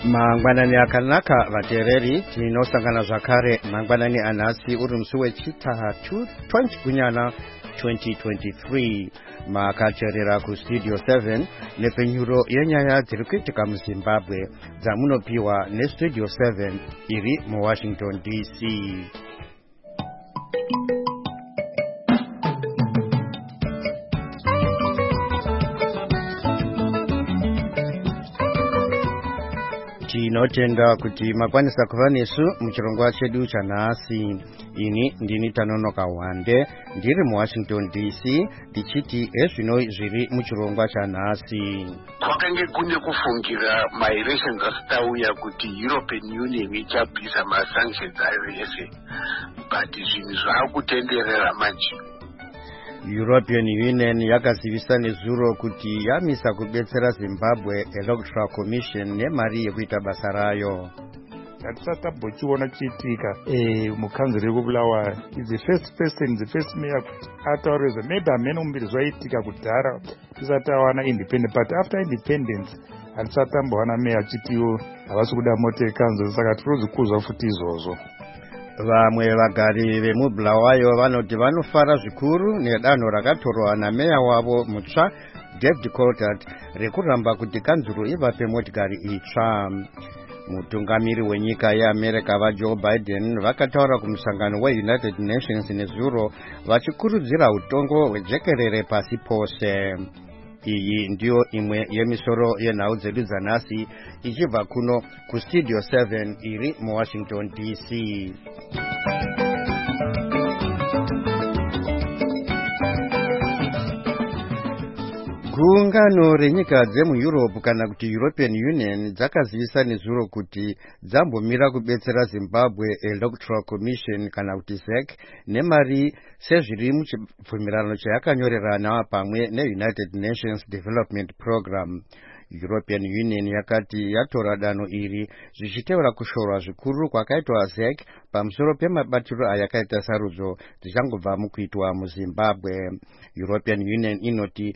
Mangwanani akanaka vatereri tinosangana zvakare mangwanani anhasi uri musi wechitatu 20 kunyana 2023 makacherera kustudio 7 nepenyuro yenyaya dziri kuitika muZimbabwe dzamunopiwa nestudio 7 iri muWashington DC. Tinotenda kuti makwanisa kuva nesu muchirongwa chedu chanhasi. Ini ndini Tanonoka Wande ndiri muWashington DC ndichiti ezvino zviri muchirongwa chanhasi. Kwakange kune kufungira maelections asitauya kuti European Union ichabvisa masanctions ayo yese, but zvinhu zvaakutenderera manje. European Union yakazivisa nezuro kuti yamisa kubetsera Zimbabwe Electoral Commission nemari yekuita basa rayo. Hatisatambociona chiitika mukanzuro rekubulawayo is the first person, the first mayor kuti ataurezva maybe hamene mumbiri zvaitika kudhara tisati awana independent, but after independence hatisatambowana mayor achitiwo havasi kuda moto yekanzuro, saka tirozvikuzwa futi izvozvo. Vamwe vagari vemubulawayo vanoti vanofara zvikuru nedanho rakatorwa nameya wavo mutsva David Coltart rekuramba kuti kanzuro ivape motikari itsva. Mutungamiri wenyika yeAmerica vaJoe Biden vakataura kumusangano weUnited Nations nezuro vachikurudzira utongo hwejekerere pasi pose. Iyi ndiyo imwe yemisoro yenhau dzedu dzanhasi ichibva kuno kustudio 7 iri muWashington DC. Gungano renyika dzemuEurope kana kuti European Union dzakazivisa nezuro kuti dzambomira kubetsera Zimbabwe Electoral Commission kana kuti ZEC nemari sezviri muchibvumirano chayakanyorerana pamwe neUnited Nations Development Program. European Union yakati yatora danho iri zvichiteura kushorwa zvikuru kwakaitwa ZEC pamusoro pemabatiro ayakaita sarudzo dzichangobva mukuitwa muZimbabwe. European Union inoti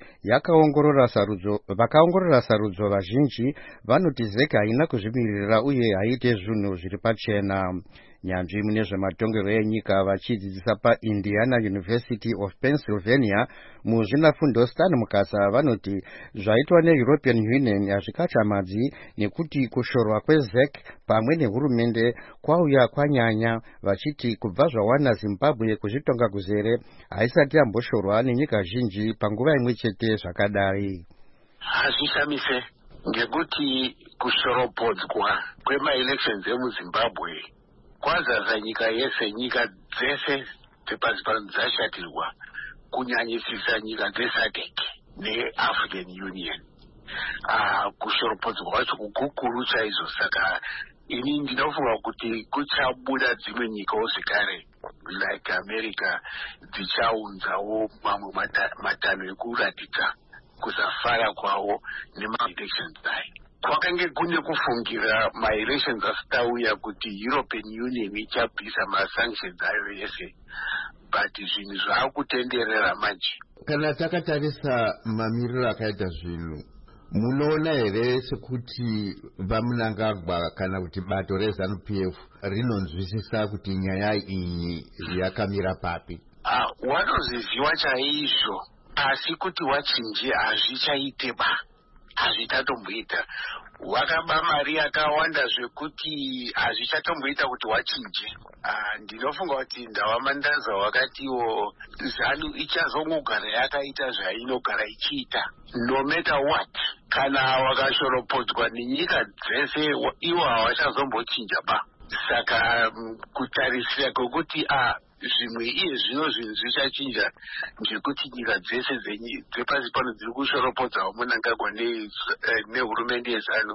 vakaongorora sarudzo vazhinji vanoti ZEC haina kuzvimirira uye haite zvinhu zviri pachena. Nyanzvi mune zvematongero enyika vachidzidzisa paIndiana University of Pennsylvania muzvinafundo Stan Mukasa vanoti zvaitwa neEuropean Union hazvikachamadzi nekuti kushorwa kweZEC pamwe nehurumende kwauya kwanyanya, vachiti kubva zvawana Zimbabwe kuzvitonga kuzere haisati yamboshorwa nenyika zhinji panguva imwe chete zvakadai. Hazvishamise ngekuti kushoropodzwa kwemaelections emuZimbabwe kwazaza nyika yese, nyika dzese dzepasi pano dzashatirwa, kunyanyisisa nyika dzeSADC neAfrican Union. Kushoropodzwa kwacho kukuru chaizvo, saka ini ndinofunga kuti kuchabuda dzimwe nyikawo zvekare like America dzichaunzawo mamwe matanho ekuratidza kusafara kwawo nemaelections ayo. Kwakange kune kufungira maelections asitauya kuti European Union ichabvisa masanctions ayo yese, but zvinhu zvaakutenderera manje. Kana takatarisa mamiriro akaita zvinhu, munoona here sekuti vaMnangagwa kana kuti bato reZANU-PF rinonzwisisa kuti nyaya iyi yakamira papi? Wanoziziwa chaizvo, asi kuti wachinje hazvichaiteba, hazvichatomboita. Wakaba mari yakawanda zvekuti hazvichatomboita kuti wachinje. Ndinofunga kuti ndavamandaza wakatiwo ZANU ichazongogara yakaita zvainogara ichiita no matter what. Kana wakashoropodzwa nenyika dzese iwo havachazombochinja ba. Saka kutarisira kwekuti zvimwe iye zvino zvinhu zvichachinja ndekuti nyika dzese dzepasi pano dziri kushoropodzawo Mnangagwa nehurumende yeZANU.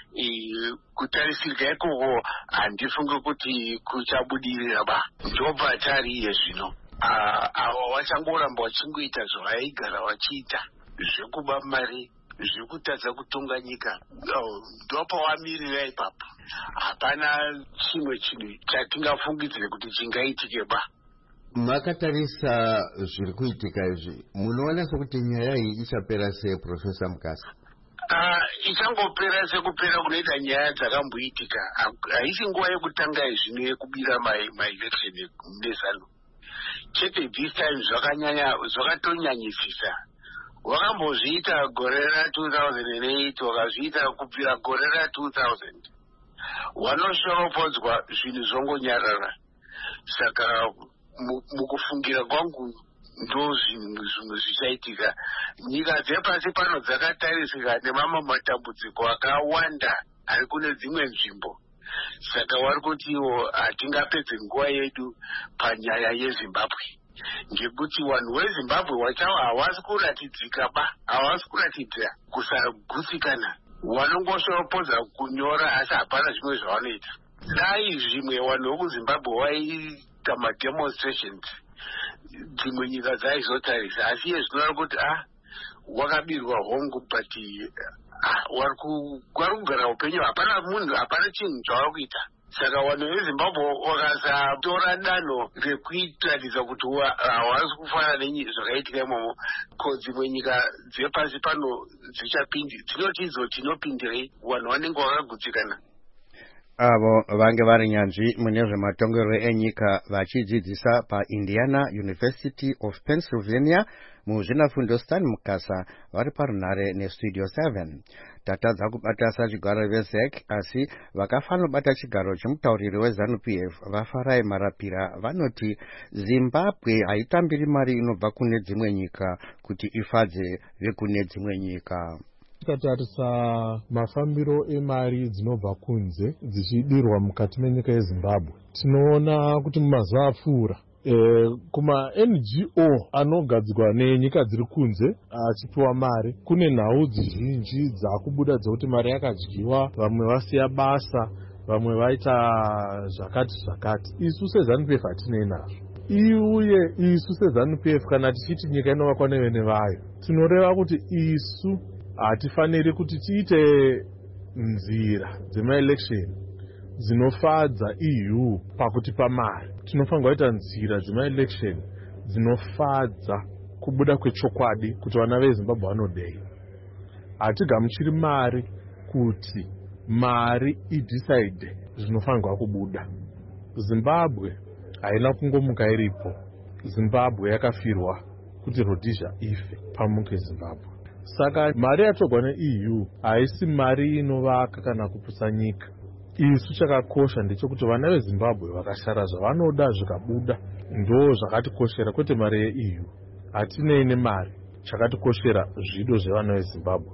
Kutarisirika ikoko handifunge kuti kuchabudirira ba. Ndobva tari iye zvino ava wachangoramba wachingoita zvavaigara vachiita, zvekuba mari, zvikutadza kutonga nyika, ndopawamirira ipapo. Hapana chimwe chinhu chatingafungidzire kuti chingaitike ba. Makatarisa zviri kuitika izvi, munoona sekuti nyaya iyi ichapera sei, Profesa Mukasa? Ichangopera sekupera kunoita nyaya dzakamboitika. Haisi nguva yekutanga zvino yekubira maelection mune ZANU. Chete this time zvakatonyanyisisa. Wakambozviita gore ra2008, wakazviita kubvira gore ra2000. Wanoshoropodzwa zvinhu zvongonyarara. Saka mukufungira kwangu ndo zvinhu zvichaitika. Nyika dzepasi pano dzakatarisika nemamwe matambudziko akawanda ari kune dzimwe nzvimbo. Saka wari kutiwo hatingapedze nguva yedu panyaya yeZimbabwe. Ngekuti vanhu veZimbabwe wachawo havasi kuratidzika havasi kuratidza kusagutsikana. Vanongoshopodza kunyora asi hapana zvimwe zvavanoita. Dai zvimwe vanhu vekuZimbabwe vaita mademonstrations, dzimwe nyika dzaizotarisa. Asi iye zvinoreva kuti wakabirwa hongu but wari kugara upenyu, hapana munhu, hapana chinhu chavari kuita. Saka vanhu veZimbabwe vakasatora danho rekuitaridza kuti havasi kufanana nezvakaitika imomo, ko dzimwe nyika dzepasi pano dzichapindi dzinoti idzo tinopindirei, vanhu vanenge vakagutsikana. Avo vange vari nyanzvi mune zvematongero enyika vachidzidzisa paIndiana University of Pennsylvania muzvinafundo Stan Mukasa vari parunhare neStudio 7. Tatadza kubata sachigaro veZEC asi vakafanira kubata chigaro chemutauriri weZANU-PF vaFarai Marapira vanoti Zimbabwe haitambiri mari inobva kune dzimwe nyika kuti ifadze vekune dzimwe nyika. Tikatarisa mafambiro emari dzinobva kunze dzichidirwa mukati menyika yeZimbabwe, tinoona kuti mumazuva apfuura kuma NGO anogadzirwa nenyika dziri kunze achipiwa mari, kune nhau zhinji dzakubuda dzekuti mari yakadyiwa, vamwe vasiya basa, vamwe vaita zvakati. Isu seZANU-PF hatinei nazvo. Uye isu seZANU-PF kana tichiti nyika inovakwa nevene vayo, tinoreva kuti isu hatifaniri kuti tiite nzira dzemaelection dzinofadza EU pakutipa mari. Tinofanirwa kuita nzira dzemaelection dzinofadza kubuda kwechokwadi kuti vana veZimbabwe vanodei. Hatigamuchiri mari kuti mari idecide zvinofanirwa kubuda. Zimbabwe haina kungomuka iripo. Zimbabwe yakafirwa kuti Rhodesia ife pamuka yeZimbabwe. Saka mari yatorwa neEU haisi mari inovaka kana kuputsa nyika. Isu chakakosha ndechekuti vana veZimbabwe vakashara zvavanoda zvikabuda, ndo zvakatikoshera, kwete mari yeEU. Hatinei nemari, chakatikoshera zvido zvevana veZimbabwe.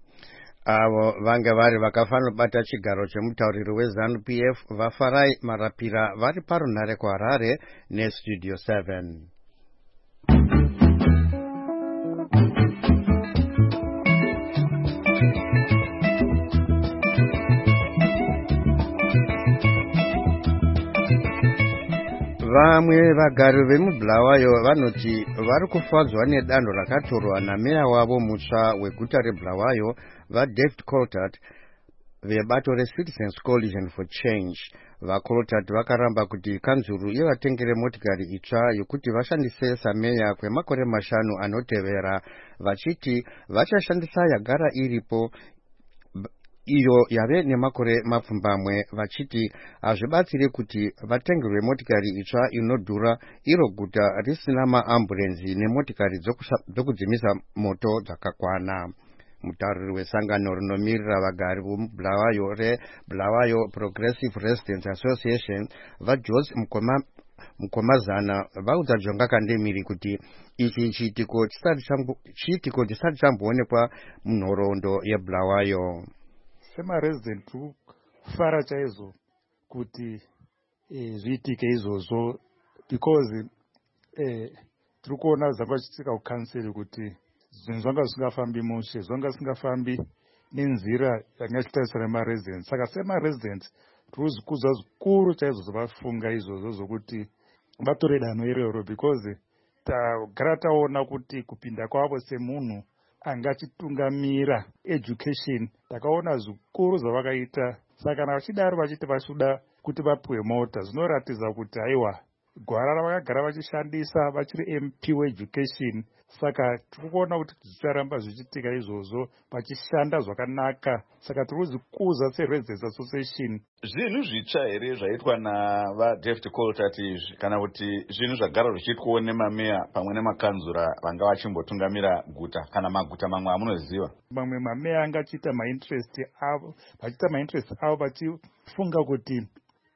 Avo vange vari vakafanira kubata chigaro chemutauriri weZANU-PF vaFarai Marapira vari parunhare kuHarare neStudio 7. Vamwe vagari vemuBulawayo vanoti vari kufadzwa nedanho rakatorwa nameya wavo mutsva weguta reBulawayo vaDavid Coltart vebato reCitizens Coalition for Change. VaColtart vakaramba kuti kanzuru ivatengere motikari itsva yokuti vashandise sameya kwemakore 5 anotevera, vachiti vachashandisa yagara iripo iyo yave nemakore mapfumbamwe, vachiti hazvibatsiri kuti vatengerwe motikari itsva inodhura iro guta risina maamburenzi nemotikari dzokudzimisa moto dzakakwana. Mutauriri wesangano rinomirira vagari vemuBulawayo reBulawayo Progressive Residents Association vaJosi Mukomazana vaudza Jonga Kandemiri kuti ichi chiitiko chisati chamboonekwa munhoroondo yeBulawayo. Semaresident kufara chaizvo kuti zviitike izvozvo, because tiri kuona zvanga zvichiitika kukanseri kuti zvinhu zvanga zvisingafambi mushe, zvanga zvisingafambi nenzira yanga ichitariswa nemaresidents. Saka semaresidents tiri kuzvikudza zvikuru chaizvo zvavafunga izvozvo zvokuti vatore danho iroro, because tagara taona kuti kupinda kwavo semunhu angachitungamira education takaona zvikuru zvavakaita. Saka kana vachidaro vachiti vachida kuti vapiwe mota, zvinoratidza kuti haiwa gwara ravakagara vachishandisa vachiri MP weeducation. Saka tiri kuona kuti zvicharamba zvichiitika izvozvo vachishanda zvakanaka. Saka tiri kuzvikuza seResidents Association. Zvinhu zvitsva here zvaitwa navaDavid Coltart izvi kana kuti zvinhu zvagara zvichiitwawo nemameya pamwe nemakanzura vanga vachimbotungamira guta kana maguta mamwe amunoziva? Mamwe mameya anga achiita mainterest avo vachifunga kuti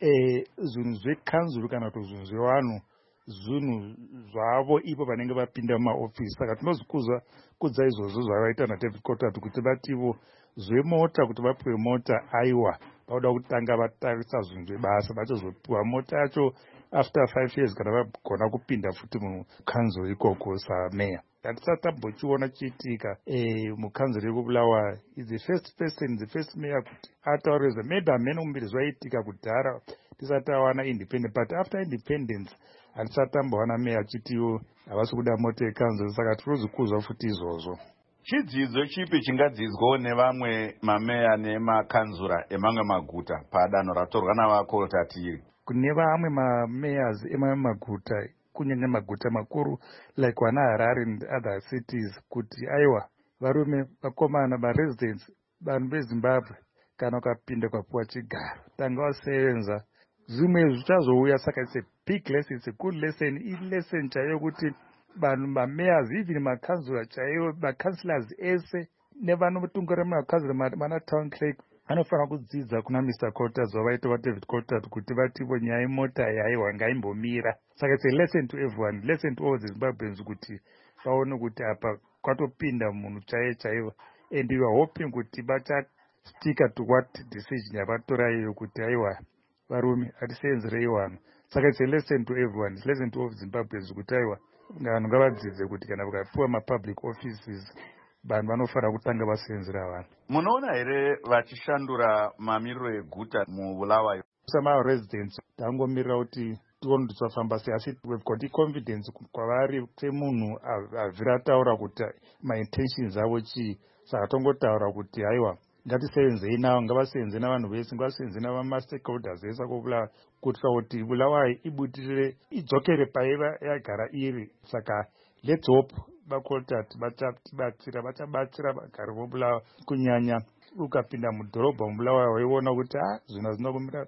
zvinhu zvekanzuru kana kuti zvinhu zvevanhu zvinhu zvavo ipo vanenge vapinda mumaofisi. Saka tinozvikudza izvozvo zvavaita naDavid Coltart kuti vativo zvemota kuti vapiwe mota aiwa vauda kutanga vatarisa zvinhu zvebasa vachazopiwa mota yacho after 5 years kana vagona kupinda futi mukanzuro ikoko sameya. Hatisati tambochiona chiitika mukanzuro yekubulawayo. The first mayor kuti ataurezva maybe hamene mumbiri zvaiitika kudhara tisati tawana independent, but after independence hatisati tambowana meya achitiwo havasi kuda mota yekanzuro. Saka tirozvikuzwa futi izvozvo. Chidzidzo chipi chingadzidzwawo nevamwe mameya nemakanzura emamwe maguta padanho ratorwa navaColtart iri? Kune vamwe mamayors emamwe maguta kunyanya maguta makuru like wana Harare and other cities kuti aiwa varume vakomana varesidents vanhu veZimbabwe kana ukapinda kwapuwa chigaro tanga wasevenza zvimwe zvichazouya. Saka it's a big lesson, it's a good lesson, lesson chaiyo kuti vanhu mamayors even makanzura chaiyo makancelors ese nevanotungira makanzura mana town clerk anofanira kudzidza kuna Mr. Coltart zvavaita vaDavid Coltart kuti vativo nyaya yemota yaiwa ngaimbomira. Saka it's a lesson to everyone, lesson to all the Zimbabweans kuti vaone kuti apa kwatopinda munhu chaivo and we are hoping kuti vachastika to what decision yavatora iyo kuti aiwa varume hatisenzerei vanhu. Saka it's a lesson to everyone, it's a lesson to all Zimbabweans kuti aiwa vanhu ngavadzidze kuti kana vakapiwa mapublic offices vanhu vanofanira kutanga vasenzera vanhu. Munoona here vachishandura mamiriro eguta mubulawayo? Samaresidents tangomirira kuti tione kuti tichafamba sei, asi we've got confidence kwavari semunhu avhira taura kuti maintentions avo chii. Saka tongotaura kuti haiwa ngatisenzei navo, ngavasenzei navanhu vese, ngavasenzei navamastakeholders vese kubulawayo kuitira kuti bulawayo ibudirire idzokere paiva yagara iri. Saka let's hope vaColtart vachabatsira vagari vobulawayo kunyanya ukapinda mudhorobha mubulawayo waiona kuti zvinhu hazvina kumira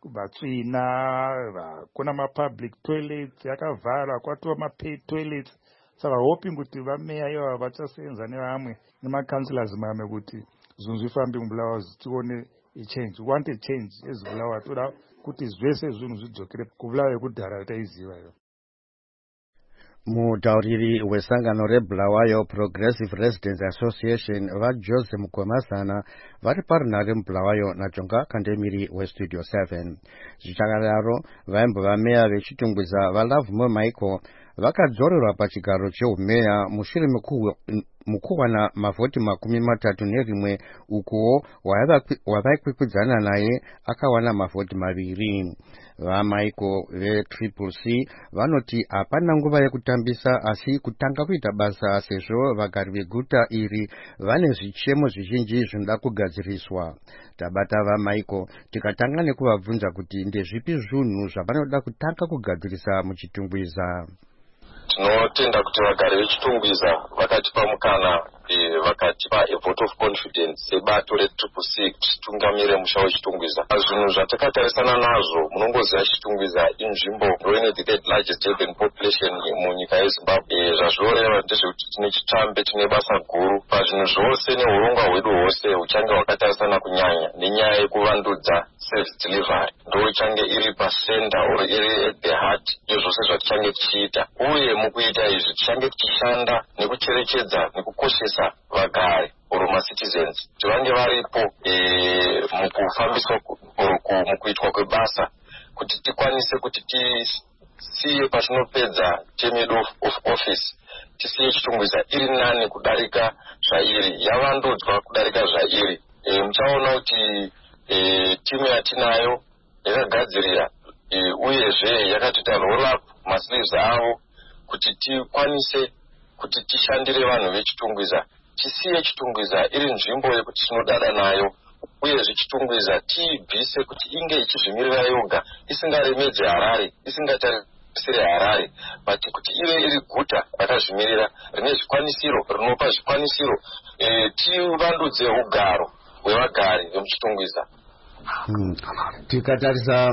vatsvina, kuna mapublic toilets yakavhara, kwatova mapaid toilets. Saka hoping kuti vameya ivo vachasenza nevamwe nemakancelors mamwe kuti zvinhu zvifambe mubulawayo zvichione change. We want a change ezibulawayo, toda kuti zvese zvinhu zvidzokere kubulawayo yekudhara taiziva iyo. Mutauriri wesangano reBulawayo Progressive Residents Association vaJose Mukomasana vari parunhare mubulawayo naJonga Kandemiri weStudio 7. Zvichakadaro vaimbova meya vechitungwiza vaLovemore Michael vakadzorerwa pachigaro chehumeya mushure mukuwana mavhoti 31 ukuwo wavaikwikwidzana naye akawana mavhoti 2. VaMichael veTriple C vanoti hapana nguva yekutambisa asi kutanga kuita basa sezvo vagari veguta iri vane zvichemo zvizhinji zvinoda kugadziriswa. Tabata vaMichael tikatanga nekuvabvunza kuti ndezvipi zvinhu zvavanoda kutanga kugadzirisa muchitungwiza. Tinotenda kuti vagari vechitungwiza vakatipa mukana vakatipa a vote of confidence sebato reTriple C kuti titungamire musha wechitungwiza. Zvinhu zvatakatarisana nazvo munongoziva chitungwiza inzvimbo ine the third largest urban population munyika yeZimbabwe. Zvazvoreva ndezvekuti tine chitambe, tine basa guru pazvinhu zvose neurongwa hwedu hwose huchange hwakatarisana kunyanya nenyaya yekuvandudza service delivery. Ndo ichange iri pasenda or iri at the heart yezvose zvatichange tichiita, uye mukuita izvi tichange tichishanda nekucherechedza nekukoshesa vagari or macitizens kuti vange varipo mukufambiswa mukuitwa kwebasa kuti tikwanise kuti tisiye patinopedza term yedu of office tisiye chitungwiza iri nani kudarika zvairi, yavandudzwa kudarika zvairi. Muchaona kuti timu yatinayo yakagadzirira uyezve yakatoita roll up masleeves avo kuti tikwanise kuti tishandire vanhu vechitungwiza, tisiye chitungwiza iri nzvimbo yekuti tinodada nayo, uyezve chitungwiza tiibvise kuti inge ichizvimirira yoga, isingaremedzi Harare, isingatarisi siri Harare but kuti ive iri guta rakazvimirira rine zvikwanisiro rinopa zvikwanisiro tivandudze ugaro hwevagari vemuchitungwiza. Tikatarisa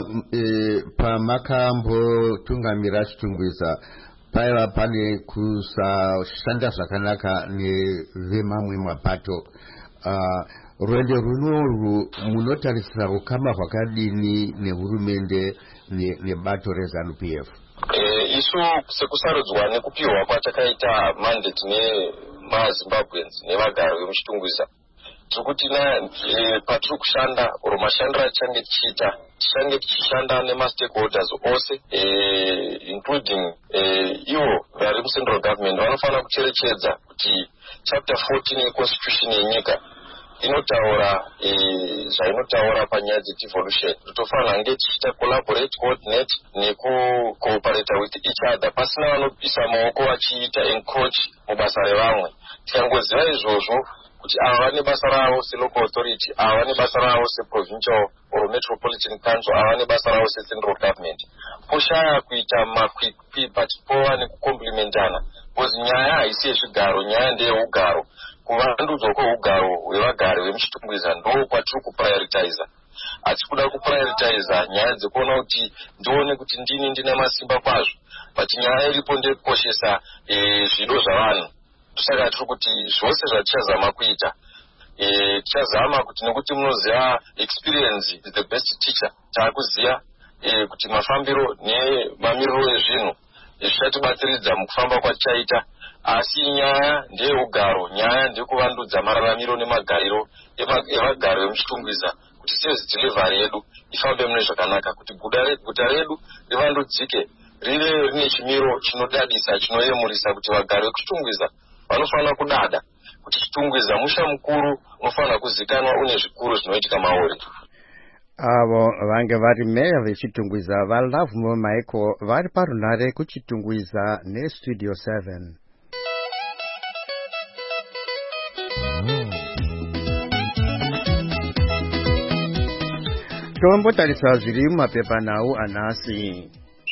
pamakambotungamira chitungwiza paiva pane kusashanda zvakanaka nevemamwe mapato. Rwendo runorwu munotarisira ukama hwakadini nehurumende nebato reZANU-PF? Isu sekusarudzwa nekupiwa kwatakaita mandate nemaZimbabweans nevagari vemuchitungwiza tikuti patiri kushanda oro mashandiro achange tichishanda nemastakeholders ose including ivo vari mucentral government vanofanira kucherechedza kuti chapter 14 yeconstitution yenyika inotaura zvainotaura panyaya devolution. Totofanira hange tichita collaborate, coordinate nekukooperate with each other pasina vanopisa maoko vachiita encroach mubasa revamwe. Tikangoziva izvozvo kuti ava vane basa ravo selocal authority, ava vane basa ravo seprovincial or metropolitan council, ava vane basa ravo secentral government, poshaya kuita makwikwi but pova nekukomplementana because nyaya haisi yezvigaro, nyaya ndeyeugaro. Kuvandudzwa kweugaro hwevagari vemuchitungwiza ndo kwatiri kuprioritiza. Hatisi kuda kuprioritiza nyaya dzekuona kuti ndione kuti ndini ndine masimba kwazvo but nyaya iripo ndekukoshesa zvido zvavanhu. Saka tiri kuti zvose zvatichazama kuita tichazama kuti nekuti munoziva experience is the best teacher. Taakuziva kuti mafambiro nemamiriro ezvinhu zvichatibatsiridza mukufamba kwatichaita. Asi nyaya ndeyeugaro, nyaya ndeyekuvandudza mararamiro nemagariro evagari vemuchitungwiza kuti service delivery yedu ifambe mune zvakanaka, kuti guta redu rivandudzike rive rine chimiro chinodadisa chinoyemurisa, kuti vagari vekuchitungwiza vanofanira kudada kuti chitungwiza musha mukuru unofanira kuzikanwa une zvikuru zvinoitika mauri. Avo vange vari meya vechitungwiza vaLoveMore Michael vari parunare kuchitungwiza neStudio 7. Tombotarisa zviri mumapepanhau anhasi.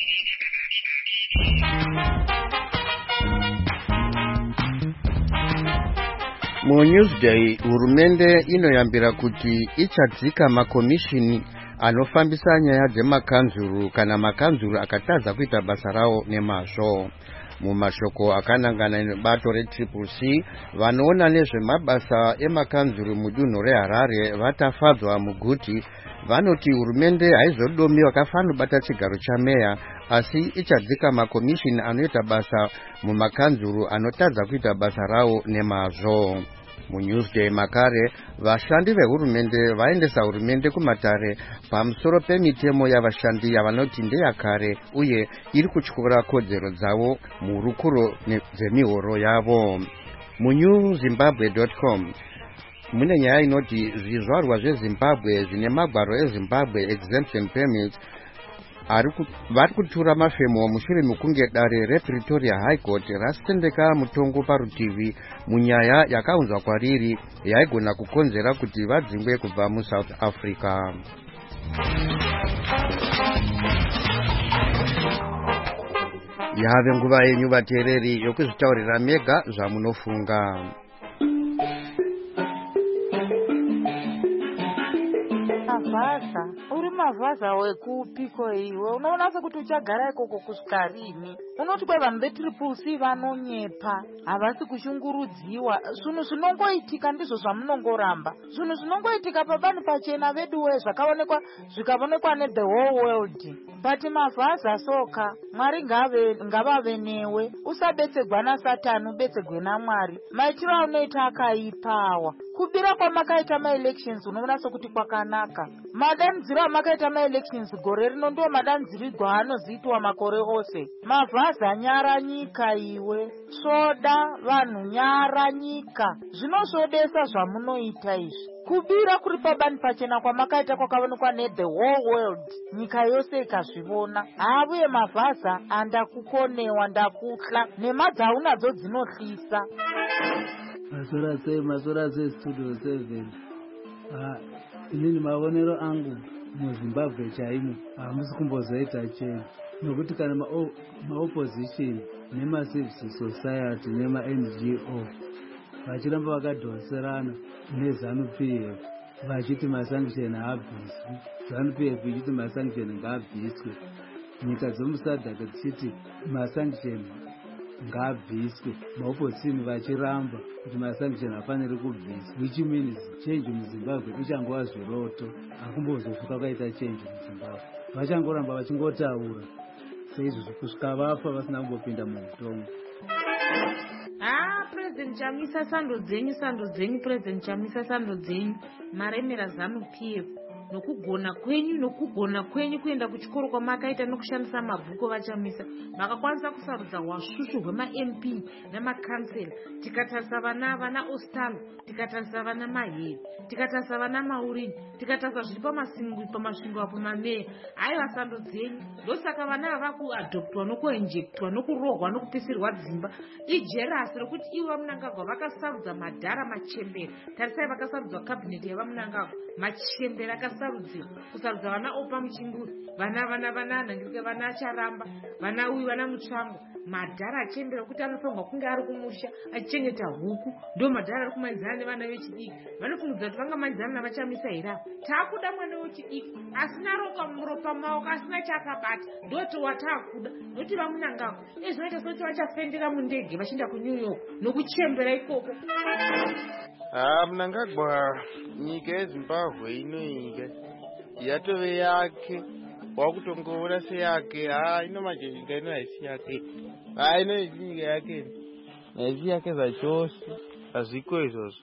MuNewsday, hurumende inoyambira kuti ichadzika makomishini anofambisa nyaya dzemakanzuru kana makanzuru akatadza kuita basa rawo nemazvo. Mumashoko akanangana nebato reCCC, vanoona nezvemabasa emakanzuru mudunhu reHarare vatafadzwa muguti. Vanoti hurumende haizodomi vakafanira kubata chigaro chameya, asi ichadzika makomishini anoita basa mumakanzuru anotadza kuita basa rawo nemazvo. MuNewsday makare, vashandi vehurumende vaendesa hurumende kumatare pamusoro pemitemo yavashandi yavanoti ndeyakare uye iri kutyura kodzero dzavo murukuro dzemihoro yavo. MuNewZimbabwe.com mune nyaya inoti zvizvarwa zveZimbabwe zvine magwaro eZimbabwe exemption permit vari kutura mafemo mushure mekunge dare rePretoria High Court rasitendeka mutongo parutivi munyaya yakaunzwa kwariri yaigona kukonzera kuti vadzingwe kubva muSouth Africa. Yave nguva yenyu vateereri yokuzvitaurira mega zvamunofunga. Mavhaza, uri mavhaza wekupiko iwe? Unoona sekuti uchagara ikoko kusvika rini? Unoti kwe vanhu veCCC vanonyepa, havasi kushungurudziwa. Zvinhu zvinongoitika ndizvo zvamunongoramba. Zvinhu zvinongoitika pabani pachena vedu we zvikaonekwa neThe whole world. But mavhaza soka, Mwari ngavave newe. Usabetsegwa naSatani, ubetsegwe naMwari. Maitiro aunoita akaipawa. Kubira kwamakaita ma-elections unoona sokuti kwakanaka. Madanziro amakaita ma-elections gore rino ndo madanzirirwa anoziitwa makore ose. Mavhaza nyara nyika iwe. Soda vanhu nyara nyika. Zvinosvodesa zvamunoita izvi. Kubira kuri pabani pachena kwamakaita kwakaonekwa neThe whole world. Nyika yose ikazvivona. Havuye mavhaza andakukonewa ndakutla. Nemadzaunadzo dzinohlisa. Masora se Studio 7. Inini maonero angu muZimbabwe chaimo hamusi kumbozoita chenje, nokuti kana maopposition nemacivil society nema-NGO vachiramba vakadhoserana neZANU-PF vachiti masanction haabviswi, ZANU-PF ichiti masanction ngaabviswe, nyika dzomusadhaka dzichiti masanction ngaabviswe, maopposition vachiramba kuti masanction hafaniri kubviswa, which means change muZimbabwe ichangova zviroto, hakumbozofuka kwaita change muZimbabwe. Vachangoramba vachingotaura seizvozvo kusvika vafa vasina kumbopinda muhutongo. President Chamisa sando dzenyu President Chamisa sando dzenyu maremera ZANU-PF nokugona kwenyu kuenda kuchikoro kwamakaita nokushandisa mabhuku vachamisa makakwanisa kusarudza hwasvusvu hwema-MP namakansela. Tikatarisa vana Ostalo, tikatarisa vana Maheri, tikatarisa vana Maurini, tikatarisa zviri pamasvingo apo mameya aiva sando dzenyu. Ndosaka vana ava kuadoptwa nokuinjektwa nokurohwa nokupisirwa dzimba ijerasi rokuti ivo vamunangagwa vakasarudza madhara machembera. Tarisai vakasarudzwa kabineti yavamunangagwa machembera akasarudziwa kusarudza vana Opa Muchinguri, vana Nhangirika, vana Charamba, vana uyu, vana Mutsvango, madhara achembera kuti anofanirwa kunge ari kumusha achichengeta huku. Ndo madhara ari kumaidzana nevana vechidiki. Vanofungudza kuti vanga maidzana navachamisa here. Taakuda mwana wechidiki asina ropa maoko, asina chakabata, ndoti wataakuda noti vamunangagwa zvinoita sekuti vachafendera mundege vachienda kuNew York nokuchembera ikoko. Mnangagwa nyika yeZimbabwe inoinga yatove yake, wakutongoona seyake. Ino manje nyika ino haisi yake, ino nyika yake haisi yake zvachose, hazviko izvozvo.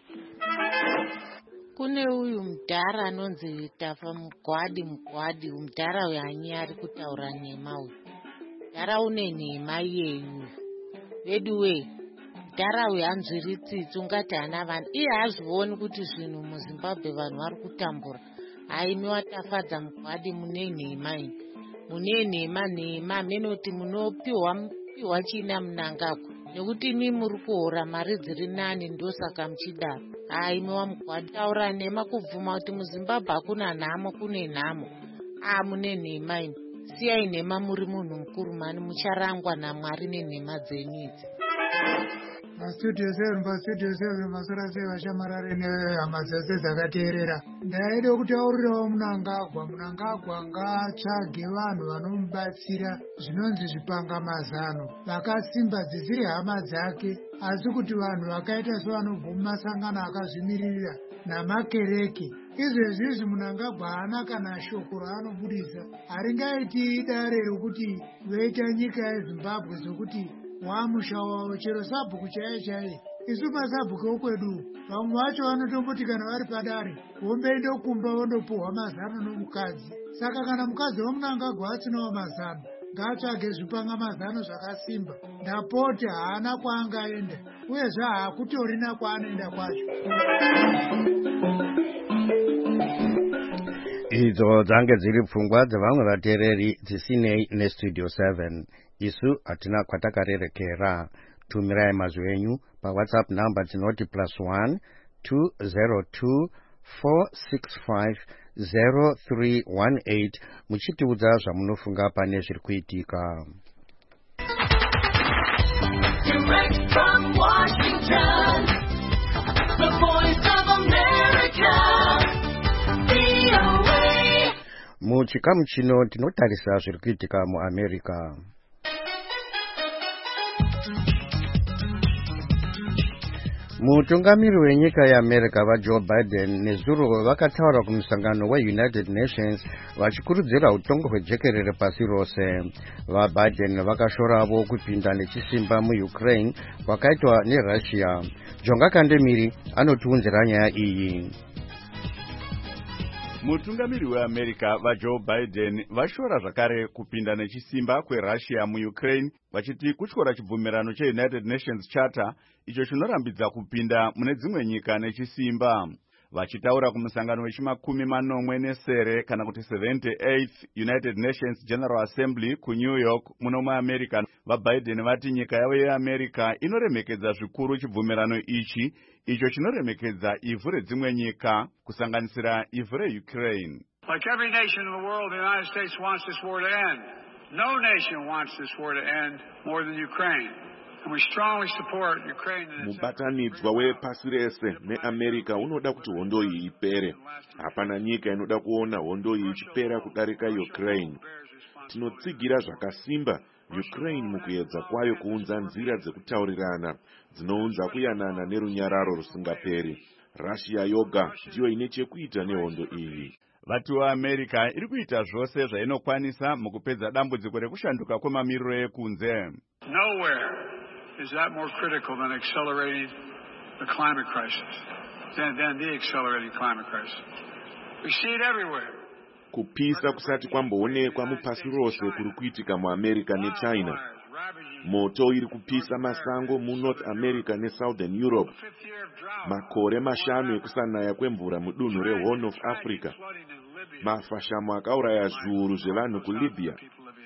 Kune uyu mudhara anonzi Tafa Mugwadi, mudhara uyu hanyi ari kutaura nhema uyu. Mudhara une nhema iyeyu veduwe. Mudhara uyu hanzviri tsitsi ungati hana vanhu, iye hazvioni kuti zvinhu muZimbabwe vanhu vari kutambura. Haimi watafadza Mugwadi, mune nhema ini, mune nhema menoti munopiwa china Mnangagwa nekuti imi muri kuhora mari dziri nani, ndosaka muchidaro. Haimi waMugwadi taura nhema kubvuma kuti muZimbabwe hakuna nhamo, kune nhamo. Mune nhema ini, siyai nhema, muri munhu mukuru mani, mucharangwa naMwari nenhema dzenyu idzi. Studio 7 masora seva shamarare nehama dzese dzakateerera. Ndaida kutaurirawo Mnangagwa ngaatsvage vanhu vanomubatsira zvinonzi zvipangamazano vakasimba dzisiri hama dzake, asi kuti vanhu vakaita sevanobva mumasangano akazvimiririra namakereke. Izvezvizvi Mnangagwa haana kana shoko raanobudisa haringaiti dare rokuti voita nyika yeZimbabwe zokuti wamusha wavo chero sabhuku chaiye. Isu masabhuku okwedu vamwe vacho vanotomboti kana vari padare vombeinde kumba vondopuhwa mazano nomukadzi. Saka kana mukadzi waMnangagwa asinawo mazano ngaatsvage zvipangamazano zvakasimba. Ndapota haana kwaangaenda uyezve haakutorina kwaanoenda kwacho. Idzo dzange dziri pfungwa dzevamwe vateereri dzisinei neStudio 7. Isu hatina kwatakarerekera. Tumirai mazwi enyu paWhatsApp namba dzinoti +1 202 465 0318 muchitiudza zvamunofunga pane zviri kuitika. Direct from Washington, the voice of America, VOA. Muchikamu chino tinotarisa zviri kuitika muAmerica. Mutungamiri wenyika yeAmerica vaJoe Biden nezuro vakataura kumusangano weUnited Nations vachikurudzira utongo hwejekerere pasi rose. VaBiden vakashoravo kupinda nechisimba muUkraine kwakaitwa neRussia. Jonga Kandemiri anotiunzira nyaya iyi. Mutungamiri weAmerica vaJoe Biden vashora zvakare kupinda nechisimba kweRussia muUkraine vachiti kutyora chibvumirano cheUnited Nations Charter icho chinorambidza kupinda mune dzimwe nyika nechisimba. Vachitaura kumusangano wechi40 kana kuti 78th United Nations General Assembly kuNew York muno muAmerica, vaBiden vati nyika yavo yeAmerica inoremekedza zvikuru chibvumirano ichi icho chinoremekedza ivhu redzimwe nyika kusanganisira ivhu reUkraine. Like every nation in the world, the United States wants this war to end. No nation wants this war to end more than Ukraine. And we strongly support Ukraine in its mubatanidzwa wepasi rese neAmerica unoda kuti hondo iyi ipere. Hapana nyika inoda kuona hondo iyi ichipera kudarika Ukraine. Tinotsigira zvakasimba Ukraine mukuedza kwayo kuunza nzira dzekutaurirana dzinounza kuyanana nerunyararo rusingaperi. Russia yoga ndiyo ine chekuita nehondo iyi. Vatu veAmerica iri kuita zvose zvainokwanisa mukupedza dambudziko rekushanduka kwemamiriro ekunze. Nowhere is that more critical than accelerating the climate crisis, than the accelerating climate crisis. We see it everywhere. Kupisa kusati kwamboonekwa mupasi rose kuri kuitika muAmerica neChina. Moto iri kupisa masango muNorth America neSouthern Europe. Makore mashanu ekusanaya kwemvura mudunhu reHorn of Africa. Mafashamo akauraya zviuru zvevanhu kuLibya.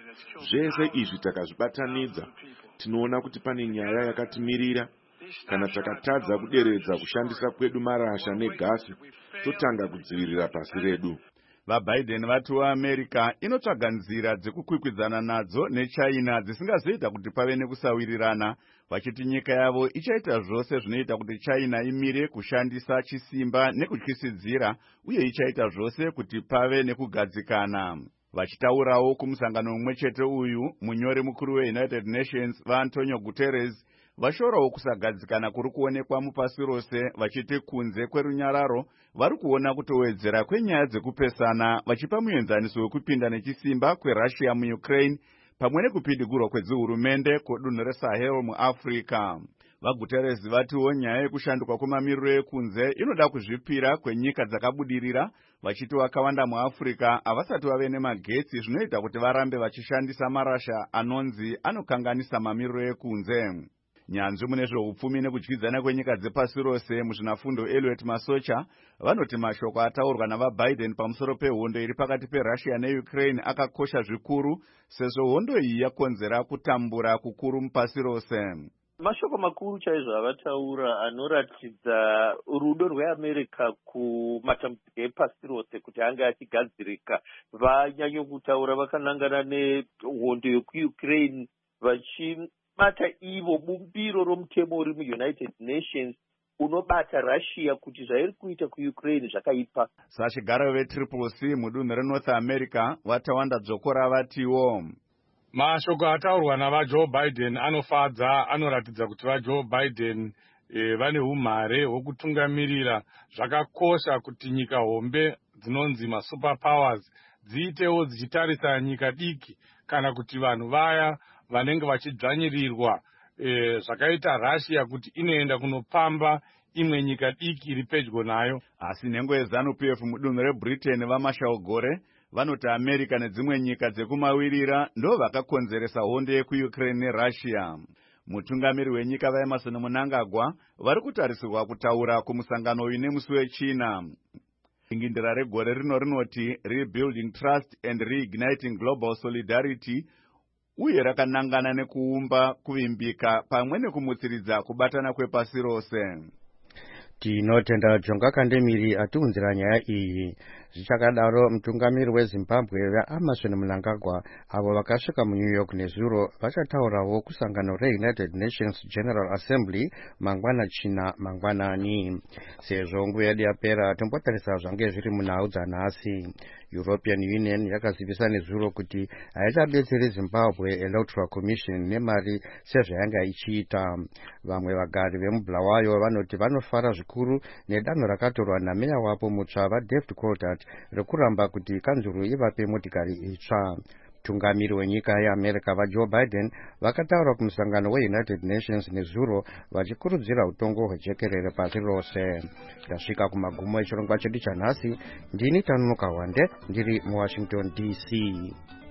Zvese izvi takazvibatanidza. Tinoona kuti pane nyaya yakatimirira. Kana takatadza kuderedza kushandisa kwedu marasha negasi, totanga kudzivirira pasi redu. VaBiden vati veAmerica inotsvaga nzira dzekukwikwidzana nadzo neChina dzisingazoita kuti pave nekusawirirana, vachiti nyika yavo ichaita zvose zvinoita kuti China imire kushandisa chisimba nekutyisidzira, uye ichaita zvose kuti pave nekugadzikana. Vachitaurawo kumusangano umwe chete uyu, munyori mukuru weUnited Nations vaAntonio Guterres vashorawo kusagadzikana kuri kuonekwa mupasi rose, vachiti kunze kwerunyararo vari kuona kutowedzera kwenyaya dzekupesana, vachipa muenzaniso wekupinda nechisimba kweRussia muUkraine pamwe nekupidigurwa kwedzihurumende kudunhu reSahel muAfrica. VaGuterres vatiwo nyaya yekushanduka kwemamiriro ekunze inoda kuzvipira kwenyika dzakabudirira, vachiti vakawanda muAfrica havasati vave nemagetsi zvinoita kuti varambe vachishandisa marasha anonzi anokanganisa mamiriro ekunze. Nyanzvi mune zveupfumi nekudyidzana kwenyika dzepasi rose muzvinafundo Elliot Masocha vanoti mashoko ataurwa navaBiden pamusoro pehondo iri pakati peRussia neUkraine akakosha zvikuru, sezvo hondo iyi yakonzera kutambura kukuru mupasi rose. Mashoko makuru chaizvo avataura anoratidza rudo rweAmerica kumatambudziko epasi rose kuti anga achigadzirika. Vanyanyokutaura vakanangana nehondo yekuUkraine vachibata ivo bumbiro romutemo uri muUnited Nations unobata Russia kuti zvairi kuita kuUkraine zvakaipa. Sachigaro veTriple-C mudunhu reNorth America vatawanda dzokora vatiwo mashoko ataurwa navaJoe Biden anofadza, anoratidza kuti vaJoe Biden vane umhare hwokutungamirira. Zvakakosha kuti nyika hombe dzinonzi masuper powers dziitewo dzichitarisa nyika diki kana kuti vanhu vaya vanenge vachidzvanyirirwa zvakaita Russia kuti inoenda kunopamba imwe nyika diki iri pedyo nayo. Asi nhengo yeZANU-PF mudunhu reBritain vaMashaugore vanoti America nedzimwe nyika dzekumawirira ndo vakakonzeresa hondo yekuUkraine neRussia. Mutungamiri wenyika vaEmerson Mnangagwa vari kutarisirwa kutaura kumusangano uyu nemusi weChina. Ingindira regore rino rinoti Rebuilding Trust and Reigniting Global Solidarity, uye rakanangana nekuumba kuvimbika pamwe nekumutsiridza kubatana kwepasi rose. Tinotenda Jonga Kandemiri atiunzira nyaya iyi. Zvichakadaro mutungamiri weZimbabwe vaEmerson Mnangagwa avo vakasvika muNew York nezuro vachataurawo kusangano reUnited Nations General Assembly mangwana mangwanani. Sezvo nguva yedu yapera tombotarisa zvange zviri munhau dzanhasi. European Union yakazivisa nezuro kuti haichabetseri Zimbabwe Electoral Commission nemari sezvayanga ichiita. Vamwe vagari vemubulawayo vanoti vanofara zvikuru nedanho rakatorwa nameya wapo mutsva vaDavid Coltart rekuramba kuti kanzuru ivape motikari itsva. Mutungamiri wenyika yeAmerica vaJoe Biden vakataura kumusangano weUnited Nations nezuro vachikurudzira utongo hwejekerere pasi rose. Ndasvika kumagumo echirongwa chedu chanhasi. Ndini Tanuka Wande ndiri muWashington DC.